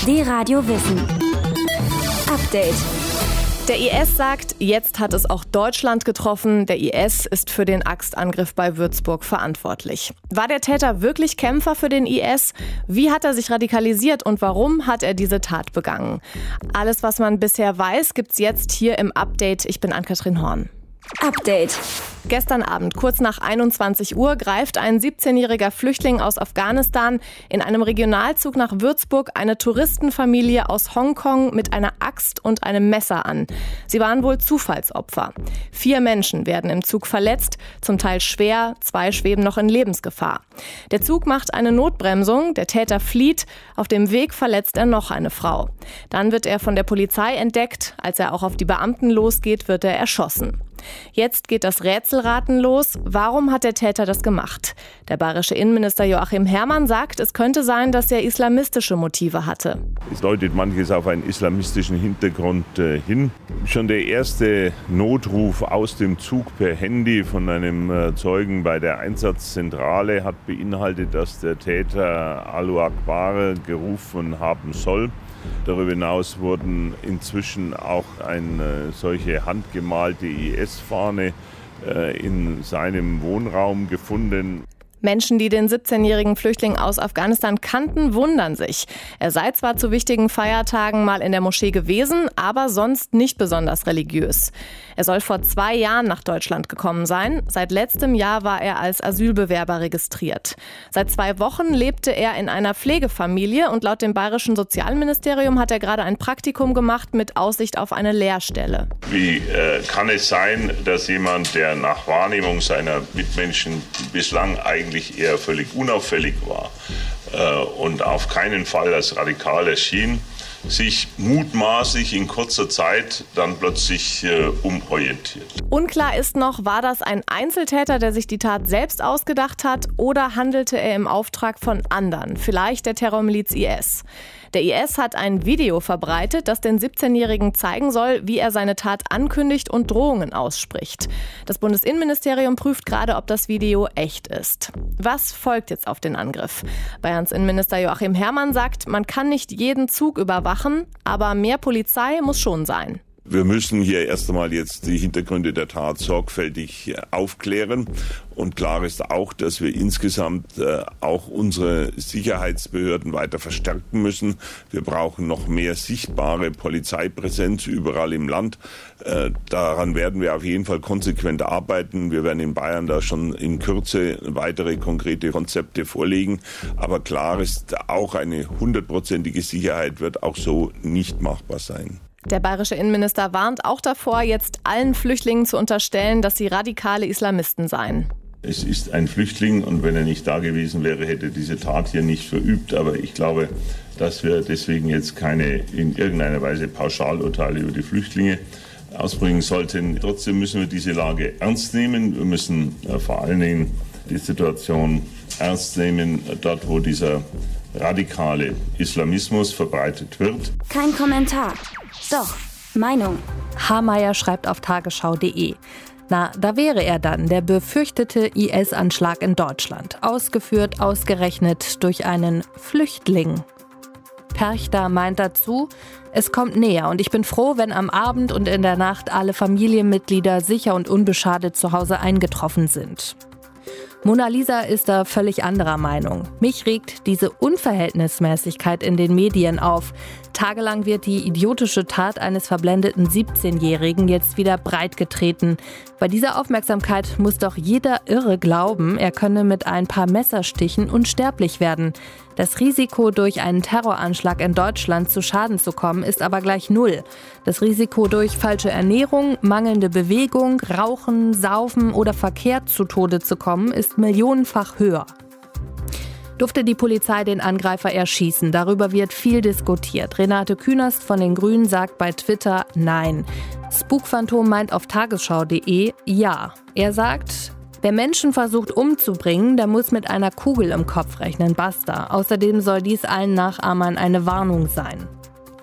D-Radio Wissen. Update. Der IS sagt, jetzt hat es auch Deutschland getroffen. Der IS ist für den Axtangriff bei Würzburg verantwortlich. War der Täter wirklich Kämpfer für den IS? Wie hat er sich radikalisiert und warum hat er diese Tat begangen? Alles, was man bisher weiß, gibt's jetzt hier im Update. Ich bin Ann-Kathrin Horn. Update. Gestern Abend, kurz nach 21 Uhr, greift ein 17-jähriger Flüchtling aus Afghanistan in einem Regionalzug nach Würzburg eine Touristenfamilie aus Hongkong mit einer Axt und einem Messer an. Sie waren wohl Zufallsopfer. 4 Menschen werden im Zug verletzt, zum Teil schwer, 2 schweben noch in Lebensgefahr. Der Zug macht eine Notbremsung, der Täter flieht, auf dem Weg verletzt er noch eine Frau. Dann wird er von der Polizei entdeckt, als er auch auf die Beamten losgeht, wird er erschossen. Jetzt geht das Rätselraten los. Warum hat der Täter das gemacht? Der bayerische Innenminister Joachim Herrmann sagt, es könnte sein, dass er islamistische Motive hatte. Es deutet manches auf einen islamistischen Hintergrund hin. Schon der erste Notruf aus dem Zug per Handy von einem Zeugen bei der Einsatzzentrale hat beinhaltet, dass der Täter Allahu Akbar gerufen haben soll. Darüber hinaus wurden inzwischen auch eine solche handgemalte IS-Fahne in seinem Wohnraum gefunden. Menschen, die den 17-jährigen Flüchtling aus Afghanistan kannten, wundern sich. Er sei zwar zu wichtigen Feiertagen mal in der Moschee gewesen, aber sonst nicht besonders religiös. Er soll vor 2 Jahren nach Deutschland gekommen sein. Seit letztem Jahr war er als Asylbewerber registriert. Seit 2 Wochen lebte er in einer Pflegefamilie und laut dem bayerischen Sozialministerium hat er gerade ein Praktikum gemacht mit Aussicht auf eine Lehrstelle. Wie kann es sein, dass jemand, der nach Wahrnehmung seiner Mitmenschen bislang eigentlich eher völlig unauffällig war und auf keinen Fall als radikal erschien, sich mutmaßlich in kurzer Zeit dann plötzlich umorientiert. Unklar ist noch, war das ein Einzeltäter, der sich die Tat selbst ausgedacht hat, oder handelte er im Auftrag von anderen, vielleicht der Terrormiliz IS? Der IS hat ein Video verbreitet, das den 17-Jährigen zeigen soll, wie er seine Tat ankündigt und Drohungen ausspricht. Das Bundesinnenministerium prüft gerade, ob das Video echt ist. Was folgt jetzt auf den Angriff? Bayerns Innenminister Joachim Herrmann sagt, man kann nicht jeden Zug überwachen, aber mehr Polizei muss schon sein. Wir müssen hier erst einmal jetzt die Hintergründe der Tat sorgfältig aufklären. Und klar ist auch, dass wir insgesamt auch unsere Sicherheitsbehörden weiter verstärken müssen. Wir brauchen noch mehr sichtbare Polizeipräsenz überall im Land. Daran werden wir auf jeden Fall konsequent arbeiten. Wir werden in Bayern da schon in Kürze weitere konkrete Konzepte vorlegen. Aber klar ist, auch eine 100%ige Sicherheit wird auch so nicht machbar sein. Der bayerische Innenminister warnt auch davor, jetzt allen Flüchtlingen zu unterstellen, dass sie radikale Islamisten seien. Es ist ein Flüchtling und wenn er nicht da gewesen wäre, hätte diese Tat hier nicht verübt. Aber ich glaube, dass wir deswegen jetzt keine in irgendeiner Weise Pauschalurteile über die Flüchtlinge ausbringen sollten. Trotzdem müssen wir diese Lage ernst nehmen. Wir müssen vor allen Dingen die Situation ernst nehmen, dort wo dieser radikale Islamismus verbreitet wird. Kein Kommentar. Doch, Meinung. Hameyer schreibt auf tagesschau.de. Na, da wäre er dann, der befürchtete IS-Anschlag in Deutschland. Ausgeführt, ausgerechnet durch einen Flüchtling. Perchter meint dazu, es kommt näher und ich bin froh, wenn am Abend und in der Nacht alle Familienmitglieder sicher und unbeschadet zu Hause eingetroffen sind. Mona Lisa ist da völlig anderer Meinung. Mich regt diese Unverhältnismäßigkeit in den Medien auf. Tagelang wird die idiotische Tat eines verblendeten 17-Jährigen jetzt wieder breitgetreten. Bei dieser Aufmerksamkeit muss doch jeder Irre glauben, er könne mit ein paar Messerstichen unsterblich werden. Das Risiko, durch einen Terroranschlag in Deutschland zu Schaden zu kommen, ist aber gleich 0. Das Risiko, durch falsche Ernährung, mangelnde Bewegung, Rauchen, Saufen oder Verkehr zu Tode zu kommen, ist millionenfach höher. Durfte die Polizei den Angreifer erschießen? Darüber wird viel diskutiert. Renate Künast von den Grünen sagt bei Twitter nein. Spukphantom meint auf tagesschau.de ja. Er sagt, wer Menschen versucht umzubringen, der muss mit einer Kugel im Kopf rechnen, basta. Außerdem soll dies allen Nachahmern eine Warnung sein.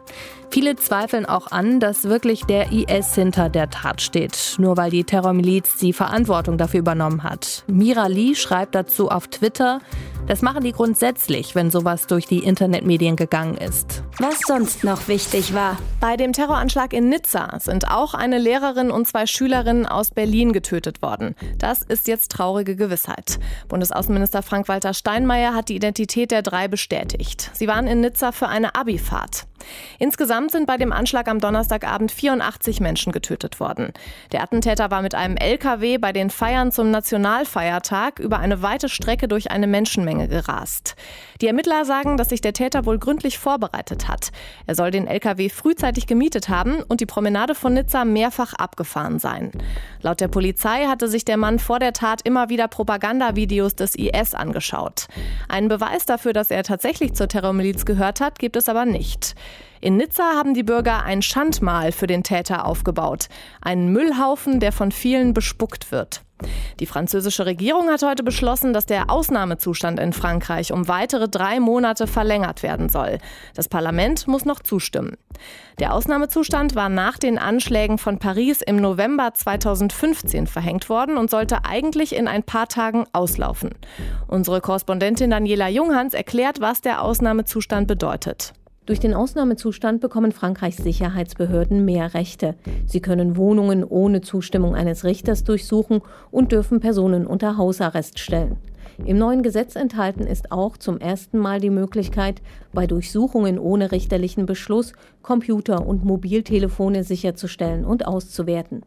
Viele zweifeln auch an, dass wirklich der IS hinter der Tat steht, nur weil die Terrormiliz die Verantwortung dafür übernommen hat. Mira Lee schreibt dazu auf Twitter: Das machen die grundsätzlich, wenn sowas durch die Internetmedien gegangen ist. Was sonst noch wichtig war. Bei dem Terroranschlag in Nizza sind auch eine Lehrerin und 2 Schülerinnen aus Berlin getötet worden. Das ist jetzt traurige Gewissheit. Bundesaußenminister Frank-Walter Steinmeier hat die Identität der 3 bestätigt. Sie waren in Nizza für eine Abifahrt. Insgesamt sind bei dem Anschlag am Donnerstagabend 84 Menschen getötet worden. Der Attentäter war mit einem LKW bei den Feiern zum Nationalfeiertag über eine weite Strecke durch eine Menschenmenge gerast. Die Ermittler sagen, dass sich der Täter wohl gründlich vorbereitet hat. Er soll den LKW frühzeitig gemietet haben und die Promenade von Nizza mehrfach abgefahren sein. Laut der Polizei hatte sich der Mann vor der Tat immer wieder Propagandavideos des IS angeschaut. Einen Beweis dafür, dass er tatsächlich zur Terrormiliz gehört hat, gibt es aber nicht. In Nizza haben die Bürger ein Schandmal für den Täter aufgebaut. Einen Müllhaufen, der von vielen bespuckt wird. Die französische Regierung hat heute beschlossen, dass der Ausnahmezustand in Frankreich um weitere 3 Monate verlängert werden soll. Das Parlament muss noch zustimmen. Der Ausnahmezustand war nach den Anschlägen von Paris im November 2015 verhängt worden und sollte eigentlich in ein paar Tagen auslaufen. Unsere Korrespondentin Daniela Junghans erklärt, was der Ausnahmezustand bedeutet. Durch den Ausnahmezustand bekommen Frankreichs Sicherheitsbehörden mehr Rechte. Sie können Wohnungen ohne Zustimmung eines Richters durchsuchen und dürfen Personen unter Hausarrest stellen. Im neuen Gesetz enthalten ist auch zum ersten Mal die Möglichkeit, bei Durchsuchungen ohne richterlichen Beschluss Computer und Mobiltelefone sicherzustellen und auszuwerten.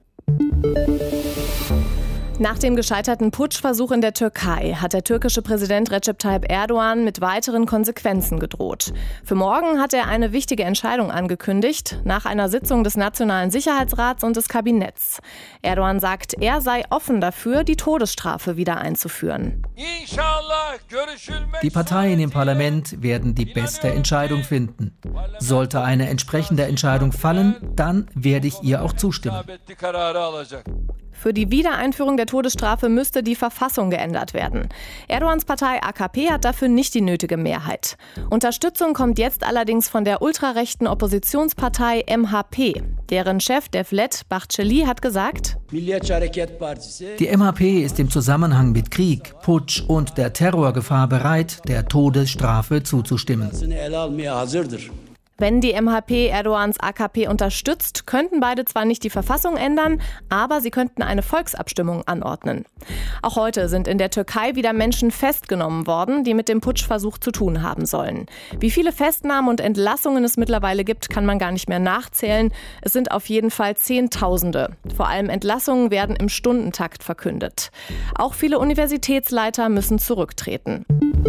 Nach dem gescheiterten Putschversuch in der Türkei hat der türkische Präsident Recep Tayyip Erdogan mit weiteren Konsequenzen gedroht. Für morgen hat er eine wichtige Entscheidung angekündigt, nach einer Sitzung des Nationalen Sicherheitsrats und des Kabinetts. Erdogan sagt, er sei offen dafür, die Todesstrafe wieder einzuführen. Die Parteien im Parlament werden die beste Entscheidung finden. Sollte eine entsprechende Entscheidung fallen, dann werde ich ihr auch zustimmen. Für die Wiedereinführung der Todesstrafe müsste die Verfassung geändert werden. Erdogans Partei AKP hat dafür nicht die nötige Mehrheit. Unterstützung kommt jetzt allerdings von der ultrarechten Oppositionspartei MHP. Deren Chef Devlet Bahçeli hat gesagt: Die MHP ist im Zusammenhang mit Krieg, Putsch und der Terrorgefahr bereit, der Todesstrafe zuzustimmen. Wenn die MHP Erdogans AKP unterstützt, könnten beide zwar nicht die Verfassung ändern, aber sie könnten eine Volksabstimmung anordnen. Auch heute sind in der Türkei wieder Menschen festgenommen worden, die mit dem Putschversuch zu tun haben sollen. Wie viele Festnahmen und Entlassungen es mittlerweile gibt, kann man gar nicht mehr nachzählen. Es sind auf jeden Fall Zehntausende. Vor allem Entlassungen werden im Stundentakt verkündet. Auch viele Universitätsleiter müssen zurücktreten.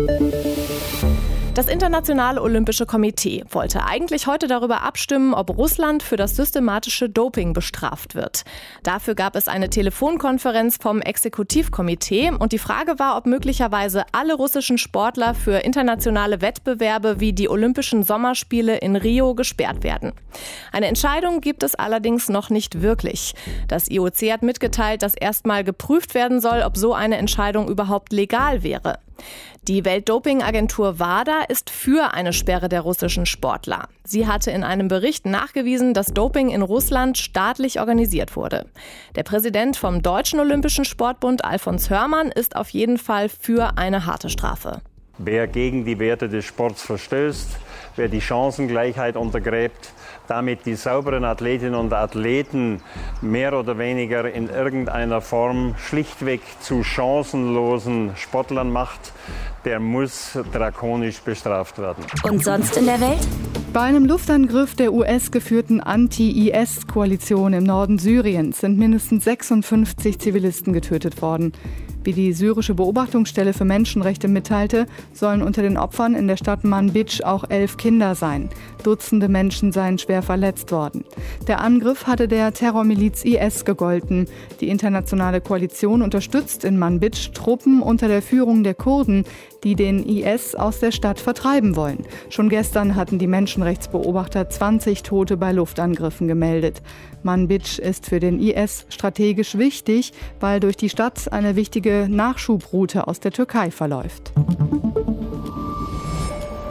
Das Internationale Olympische Komitee wollte eigentlich heute darüber abstimmen, ob Russland für das systematische Doping bestraft wird. Dafür gab es eine Telefonkonferenz vom Exekutivkomitee und die Frage war, ob möglicherweise alle russischen Sportler für internationale Wettbewerbe wie die Olympischen Sommerspiele in Rio gesperrt werden. Eine Entscheidung gibt es allerdings noch nicht wirklich. Das IOC hat mitgeteilt, dass erstmal geprüft werden soll, ob so eine Entscheidung überhaupt legal wäre. Die Weltdopingagentur WADA ist für eine Sperre der russischen Sportler. Sie hatte in einem Bericht nachgewiesen, dass Doping in Russland staatlich organisiert wurde. Der Präsident vom Deutschen Olympischen Sportbund, Alfons Hörmann, ist auf jeden Fall für eine harte Strafe. Wer gegen die Werte des Sports verstößt, wer die Chancengleichheit untergräbt, damit die sauberen Athletinnen und Athleten mehr oder weniger in irgendeiner Form schlichtweg zu chancenlosen Sportlern macht, der muss drakonisch bestraft werden. Und sonst in der Welt? Bei einem Luftangriff der US-geführten Anti-IS-Koalition im Norden Syriens sind mindestens 56 Zivilisten getötet worden. Wie die syrische Beobachtungsstelle für Menschenrechte mitteilte, sollen unter den Opfern in der Stadt Manbij auch 11 Kinder sein. Dutzende Menschen seien schwer verletzt worden. Der Angriff hatte der Terrormiliz IS gegolten. Die internationale Koalition unterstützt in Manbij Truppen unter der Führung der Kurden, die den IS aus der Stadt vertreiben wollen. Schon gestern hatten die Menschenrechtsbeobachter 20 Tote bei Luftangriffen gemeldet. Manbij ist für den IS strategisch wichtig, weil durch die Stadt eine wichtige Nachschubroute aus der Türkei verläuft.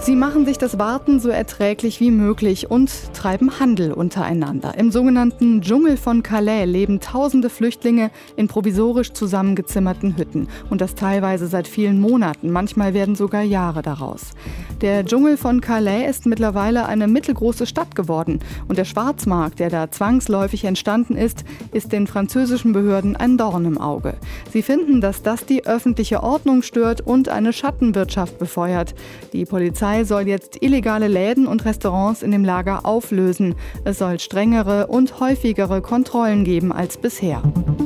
Sie machen sich das Warten so erträglich wie möglich und treiben Handel untereinander. Im sogenannten Dschungel von Calais leben tausende Flüchtlinge in provisorisch zusammengezimmerten Hütten. Und das teilweise seit vielen Monaten, manchmal werden sogar Jahre daraus. Der Dschungel von Calais ist mittlerweile eine mittelgroße Stadt geworden. Und der Schwarzmarkt, der da zwangsläufig entstanden ist den französischen Behörden ein Dorn im Auge. Sie finden, dass das die öffentliche Ordnung stört und eine Schattenwirtschaft befeuert. Die Polizei soll jetzt illegale Läden und Restaurants in dem Lager auflösen. Es soll strengere und häufigere Kontrollen geben als bisher.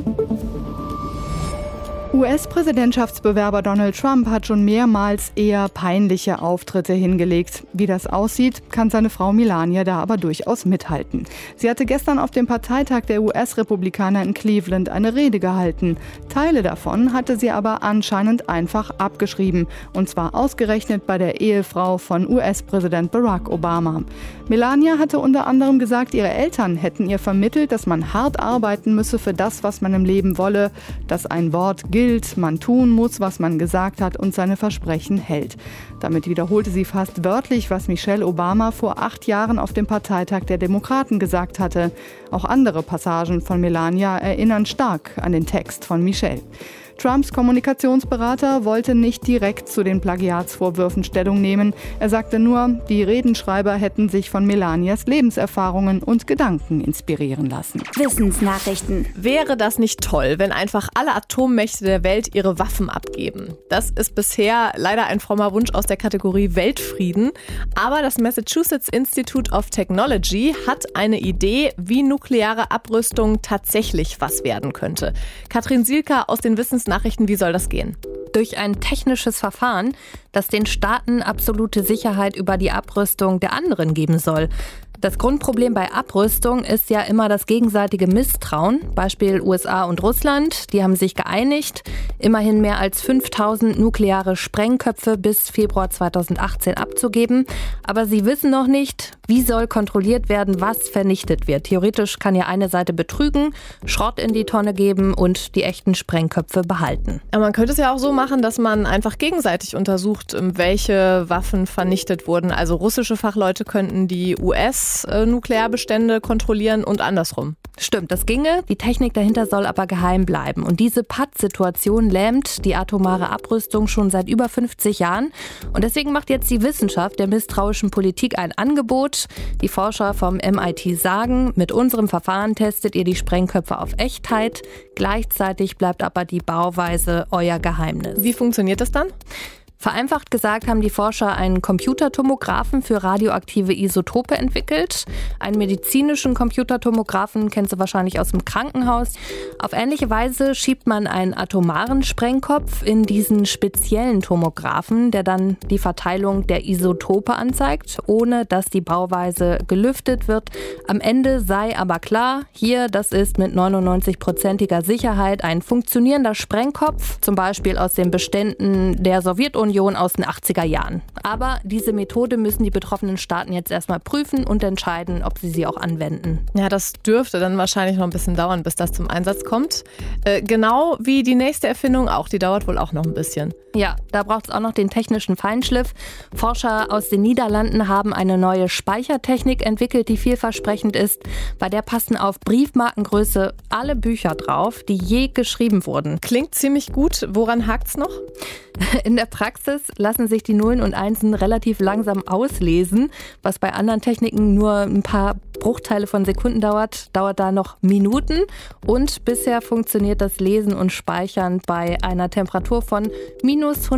US-Präsidentschaftsbewerber Donald Trump hat schon mehrmals eher peinliche Auftritte hingelegt. Wie das aussieht, kann seine Frau Melania da aber durchaus mithalten. Sie hatte gestern auf dem Parteitag der US-Republikaner in Cleveland eine Rede gehalten. Teile davon hatte sie aber anscheinend einfach abgeschrieben. Und zwar ausgerechnet bei der Ehefrau von US-Präsident Barack Obama. Melania hatte unter anderem gesagt, ihre Eltern hätten ihr vermittelt, dass man hart arbeiten müsse für das, was man im Leben wolle, dass ein Wort gilt, man tun muss, was man gesagt hat und seine Versprechen hält. Damit wiederholte sie fast wörtlich, was Michelle Obama vor 8 Jahren auf dem Parteitag der Demokraten gesagt hatte. Auch andere Passagen von Melania erinnern stark an den Text von Michelle. Trumps Kommunikationsberater wollte nicht direkt zu den Plagiatsvorwürfen Stellung nehmen. Er sagte nur, die Redenschreiber hätten sich von Melanias Lebenserfahrungen und Gedanken inspirieren lassen. Wissensnachrichten. Wäre das nicht toll, wenn einfach alle Atommächte der Welt ihre Waffen abgeben? Das ist bisher leider ein frommer Wunsch aus der Kategorie Weltfrieden. Aber das Massachusetts Institute of Technology hat eine Idee, wie nukleare Abrüstung tatsächlich was werden könnte. Katrin Sielker aus den Wissensnachrichten, wie soll das gehen? Durch ein technisches Verfahren, das den Staaten absolute Sicherheit über die Abrüstung der anderen geben soll. Das Grundproblem bei Abrüstung ist ja immer das gegenseitige Misstrauen. Beispiel USA und Russland, die haben sich geeinigt, immerhin mehr als 5000 nukleare Sprengköpfe bis Februar 2018 abzugeben. Aber sie wissen noch nicht, wie soll kontrolliert werden, was vernichtet wird. Theoretisch kann ja eine Seite betrügen, Schrott in die Tonne geben und die echten Sprengköpfe behalten. Aber man könnte es ja auch so machen, dass man einfach gegenseitig untersucht, welche Waffen vernichtet wurden. Also russische Fachleute könnten die US-Nuklearbestände kontrollieren und andersrum. Stimmt, das ginge. Die Technik dahinter soll aber geheim bleiben. Und diese Pattsituation lähmt die atomare Abrüstung schon seit über 50 Jahren. Und deswegen macht jetzt die Wissenschaft der misstrauischen Politik ein Angebot. Die Forscher vom MIT sagen, mit unserem Verfahren testet ihr die Sprengköpfe auf Echtheit. Gleichzeitig bleibt aber die Bauweise euer Geheimnis. Wie funktioniert das dann? Vereinfacht gesagt haben die Forscher einen Computertomographen für radioaktive Isotope entwickelt. Einen medizinischen Computertomographen kennst du wahrscheinlich aus dem Krankenhaus. Auf ähnliche Weise schiebt man einen atomaren Sprengkopf in diesen speziellen Tomographen, der dann die Verteilung der Isotope anzeigt, ohne dass die Bauweise gelüftet wird. Am Ende sei aber klar, hier, das ist mit 99%iger Sicherheit ein funktionierender Sprengkopf, zum Beispiel aus den Beständen der Sowjetunion aus den 80er Jahren. Aber diese Methode müssen die betroffenen Staaten jetzt erstmal prüfen und entscheiden, ob sie auch anwenden. Ja, das dürfte dann wahrscheinlich noch ein bisschen dauern, bis das zum Einsatz kommt. Genau wie die nächste Erfindung auch, die dauert wohl auch noch ein bisschen. Ja, da braucht es auch noch den technischen Feinschliff. Forscher aus den Niederlanden haben eine neue Speichertechnik entwickelt, die vielversprechend ist. Bei der passen auf Briefmarkengröße alle Bücher drauf, die je geschrieben wurden. Klingt ziemlich gut. Woran hakt's noch? In der Praxis lassen sich die Nullen und Einsen relativ langsam auslesen. Was bei anderen Techniken nur ein paar Bruchteile von Sekunden dauert da noch Minuten. Und bisher funktioniert das Lesen und Speichern bei einer Temperatur von minus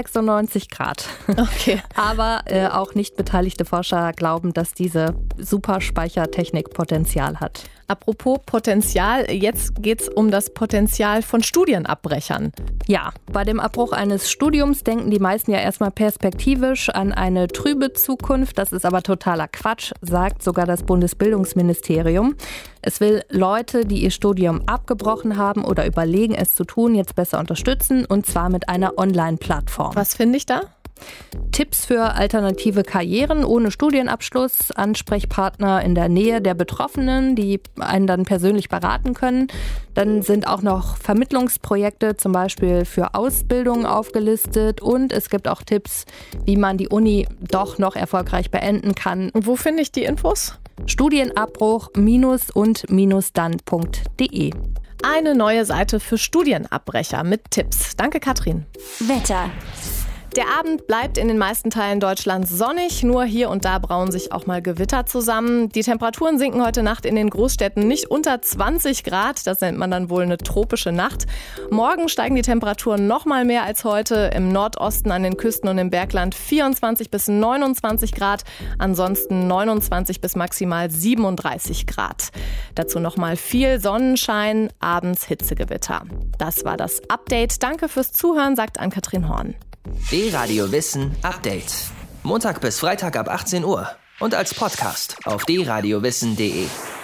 196 Grad. Okay. Aber auch nicht beteiligte Forscher glauben, dass diese Superspeichertechnik Potenzial hat. Apropos Potenzial, jetzt geht's um das Potenzial von Studienabbrechern. Ja, bei dem Abbruch eines Studiums denken die meisten ja erstmal perspektivisch an eine trübe Zukunft. Das ist aber totaler Quatsch, sagt sogar das Bundesbildungsministerium. Es will Leute, die ihr Studium abgebrochen haben oder überlegen, es zu tun, jetzt besser unterstützen, und zwar mit einer Online-Plattform. Was finde ich da? Tipps für alternative Karrieren ohne Studienabschluss, Ansprechpartner in der Nähe der Betroffenen, die einen dann persönlich beraten können. Dann sind auch noch Vermittlungsprojekte, zum Beispiel für Ausbildungen aufgelistet. Und es gibt auch Tipps, wie man die Uni doch noch erfolgreich beenden kann. Wo finde ich die Infos? Studienabbruch-und-dann.de. Eine neue Seite für Studienabbrecher mit Tipps. Danke, Katrin. Wetter. Der Abend bleibt in den meisten Teilen Deutschlands sonnig, nur hier und da brauen sich auch mal Gewitter zusammen. Die Temperaturen sinken heute Nacht in den Großstädten nicht unter 20 Grad, das nennt man dann wohl eine tropische Nacht. Morgen steigen die Temperaturen noch mal mehr als heute, im Nordosten, an den Küsten und im Bergland 24 bis 29 Grad, ansonsten 29 bis maximal 37 Grad. Dazu noch mal viel Sonnenschein, abends Hitzegewitter. Das war das Update. Danke fürs Zuhören, sagt Ann-Kathrin Horn. D-Radio Wissen Update. Montag bis Freitag ab 18 Uhr und als Podcast auf drradiowissen.de.